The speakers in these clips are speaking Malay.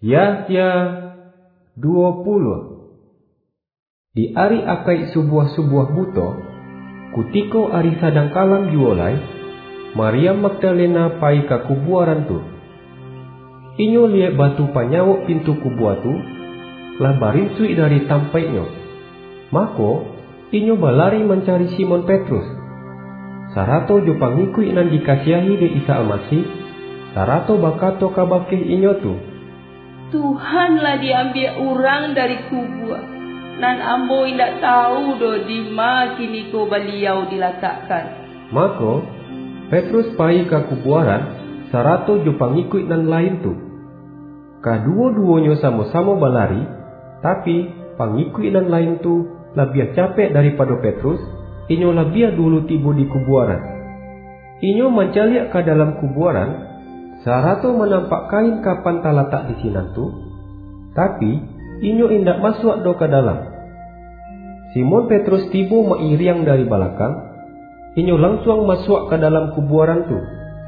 Yahya 20. Di ari akai sebuah buto, kutiko ari sadang kalam juolai, Maria Magdalena pai ka kubuaran tu. Inyo liat batu panyawak pintu kubua tu, lah barinsui dari tampainyo. Mako, inyo balari mencari Simon Petrus. Sarato jo pangikui nan dikasiahi de Isa Almasih, sarato bakato kabake inyo tu. Tuhan lah diambil orang dari kubur, nan ambo indak tahu do di ma kini ko beliau diletakkan. Mako, Petrus pai ke kubuaran, sarato jo pangikut nan lain tu. Kedua-duanya sama-sama balari, tapi pangikut nan lain tu lebih capek daripada Petrus. Inyo lebih dulu tiba di kubuaran. Inyo mencaliak ke dalam kubuaran, sarato menampak kain kapan talatak di sinan tu, tapi inyo indak masuk do ke dalam. Simon Petrus tiba meiriang dari belakang. Inyo langsung masuk ke dalam kubuaran tu.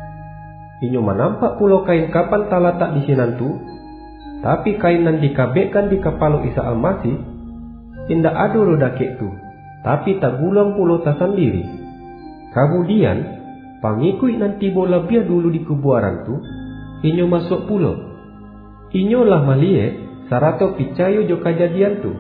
Inyo menampak pulau kain kapan talatak di sinan tu, tapi kain nan dikabekkan di kepala Isa Almasih indak ada lo dakik tu, tapi tak gulang pulau ta sendiri. Kemudian pangikut nan tiba lebih dulu di kubuaran tu, inyo masuk pulau. Inyo lah melihat sarato percaya jo kejadian tu.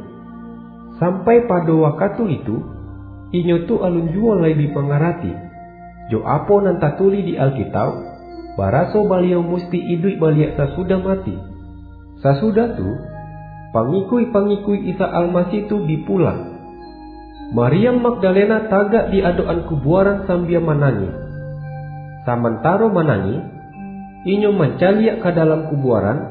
Sampai pada waktu itu, inyo tu alun jual lebih pengarati. Jo apo nan tak tuli di Alkitab, baraso beliau mesti hidup balik sesudah mati. Sesudah tu, pangikui Isa Almasih tu dipulang. Maria Magdalena tagak di adoan kubuaran sambil menangis. Sementara menangis, inyo mencaliak ke dalam kubuaran.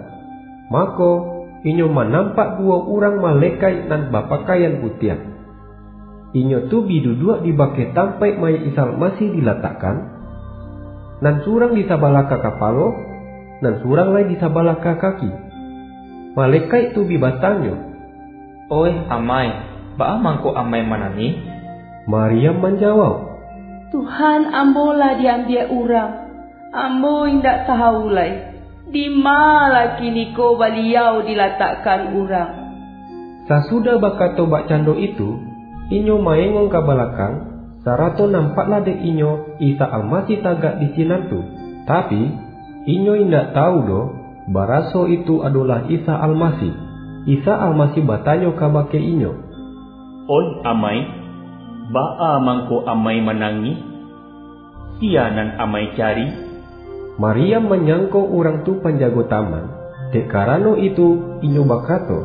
Maka inyo menampak dua orang malaikat nan berpakaian putih. Inyo tu biduduk di bakai tampai mayat Isa Almasih diletakkan. Nan surang di sabelah kepala, nan surang lain di sabelah kaki. Malaikat tu bertanya, "Oi amai, ba mangko amai manani?" Maria menjawab, Tuhan ambo lah diambil orang. Ambo indak tahu lai di mana kini ko beliau diletakkan orang. Sesudah bakato bak cando itu, inyo maengong ke belakang, sarato nampaklah de inyo Isa Almasih tagak di sinan tu. Tapi inyo indak tahu do, baraso itu adalah Isa Almasih. Isa Almasih bertanya kabake inyo, "Oi amai, ba mangko amai menangi? Sianan amai cari?" Maria menyangka orang tu penjaga taman. Dek karano itu inyo bakato,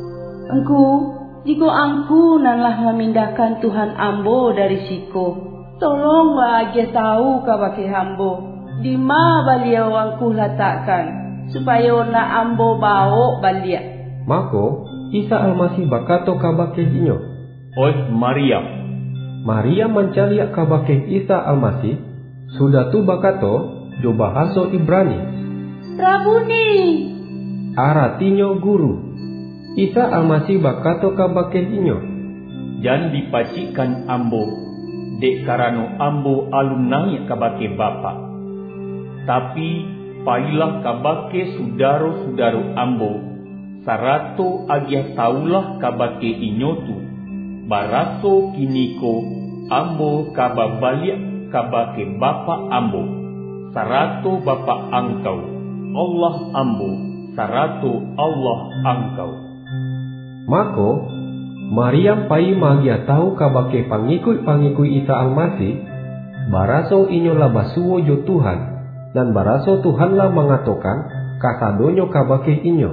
Jika angku nanlah memindahkan Tuhan ambo dari siko, tolonglah aja tahu kabake ambo di ma beliau angku letakkan, supaya na ambo bawa balik. Mako Isa Almasih bakato kabake inyo, "Oi Maria." Maria mencaliak kabake Isa Almasih. Sudah tu bakato jo bahasa Ibrani, Rabuni, aratinyo guru. Isa Almasih bakato kabake inyo, "Jan dipacikan ambo, dek karano ambo alun naik kabake bapa. Tapi pailah kabake sudaro-sudaro ambo, sarato agia taulah kabake inyo tu, baraso kiniko ambo kababaliak kabake bapa ambo, sarato bapa angkau, Allah ambo, sarato Allah angkau." Mako Maria pai magia tahu kabake pangikut Isa Almasih, baraso inyo lah basuo jo Tuhan, dan baraso Tuhan lah mengatakan kasadonyo kabake inyo.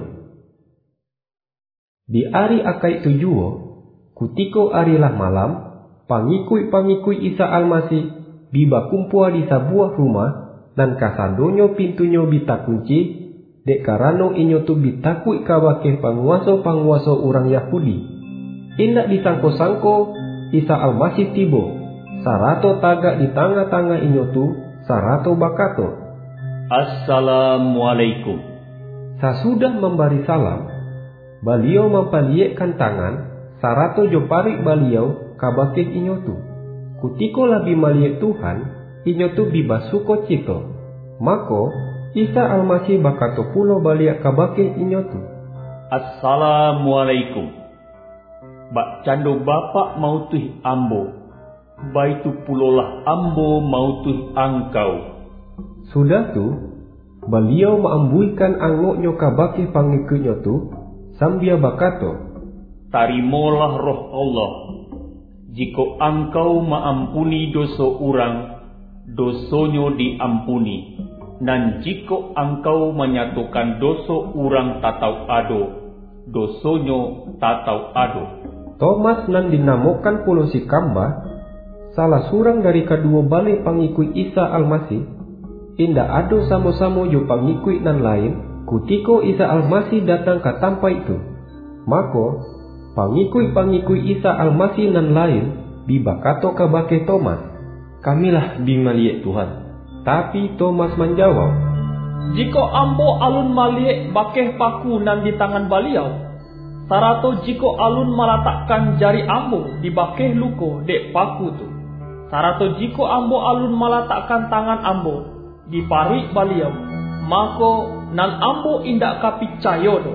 Di ari akai tujuo, kutiko arilah malam, pangikut Isa Almasih biba kumpul di sebuah rumah, dan kasadonyo pintunyo bita kunci, dek karano inyo tu bitakut kabake panguasa orang Yahudi. Indak disangko-sangko Isa Almasih tibo, sarato tagak di tengah-tengah inyo tu, sarato bakato, "Assalamualaikum." Sesudah memberi salam, beliau mempaliekkan tangan, sarato jo parik beliau kabake inyo tu. Kutiko lebih melihat Tuhan, inyo tu biba suko cito. Mako Isa Almasih bakato pulo baliak kabake inyo tu. Assalamualaikum. Bak cando bapak mautuh ambo, baitu pulolah ambo mautuh angkau. Sudah tu, beliau maambuikan angoknyo kabake pangikutnyo tu, sambia bakato, tarimolah roh Allah. Jika engkau maampuni dosa orang, dosonyo diampuni. Dan jika engkau menyatukan dosa orang tatau ado, dosonyo tatau ado. Thomas nan dinamokan pulo si Kamba, salah surang dari kedua balik pangikut Isa Almasih, indah ado samo-samo jo pangikut nan lain, kutiko Isa Almasih datang ke tempat itu. Maka pangikut-pangikut Isa Almasih nan lain bibakato kabake Thomas, Kamilah bimaliek Tuhan. tapi Thomas menjawab, jika ambo alun maliek bakeh paku nan di tangan baliau, sarato jika alun meletakkan jari ambo di bakeh luko dek paku tu, sarato jika ambo alun meletakkan tangan ambo di parik baliau, maka nan ambo indak kapicayo do.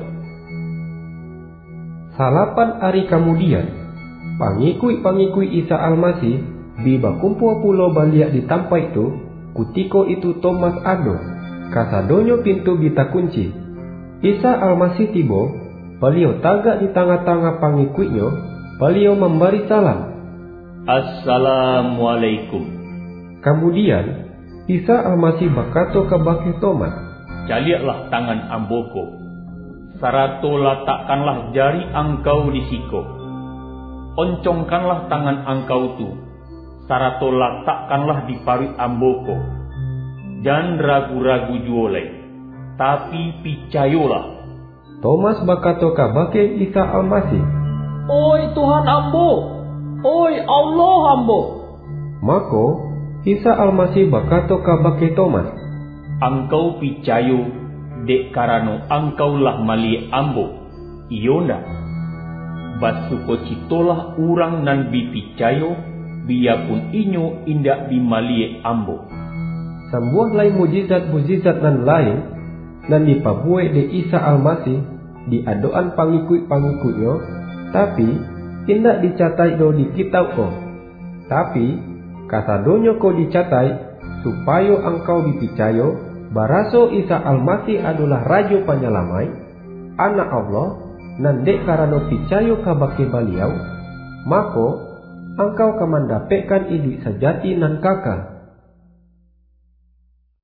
Salapan hari kemudian, pangikut-pangikut Isa Almasih biba kumpul pulo baliak di tempat itu. Kutiko itu Thomas ado, kasadonyo pintu bita kunci. Isa Almasih tibo, beliau tagak di tengah-tengah pangikutnya, beliau memberi salam. Assalamualaikum. Kemudian Isa Almasih bakato kabake Thomas, Jaliaklah tangan amboko, sarato letakkanlah jari engkau di siko. Oncongkanlah tangan engkau tu, sarato letakkanlah di parit amboko. Jangan ragu-ragu juoleh, tapi picayolah. Thomas bakato kabake Isa Almasih, Oi Tuhan ambo, oi Allah ambo. Maka Isa Almasih bakato kabake Thomas, Engkau picayo, dek karano engkau lah mali ambo. Iyo ndak? Basukocitolah urang nan bipicayo, biarpun inyo indak bimalie ambo. Sebuah lain mujizat-mujizat nan lain nan dipabuai de Isa Almasih di adoan pangikut-pangikutnya, tapi indak dicatai do di kitab ko. Tapi kasadonyo ko dicatai supaya engkau dipicayo baraso Isa Almasih adalah Raja Penyelamai, Anak Allah, nan dek karano picayo kabake baliau, maka engkau kamandapekkan hidup sejati nan kakal.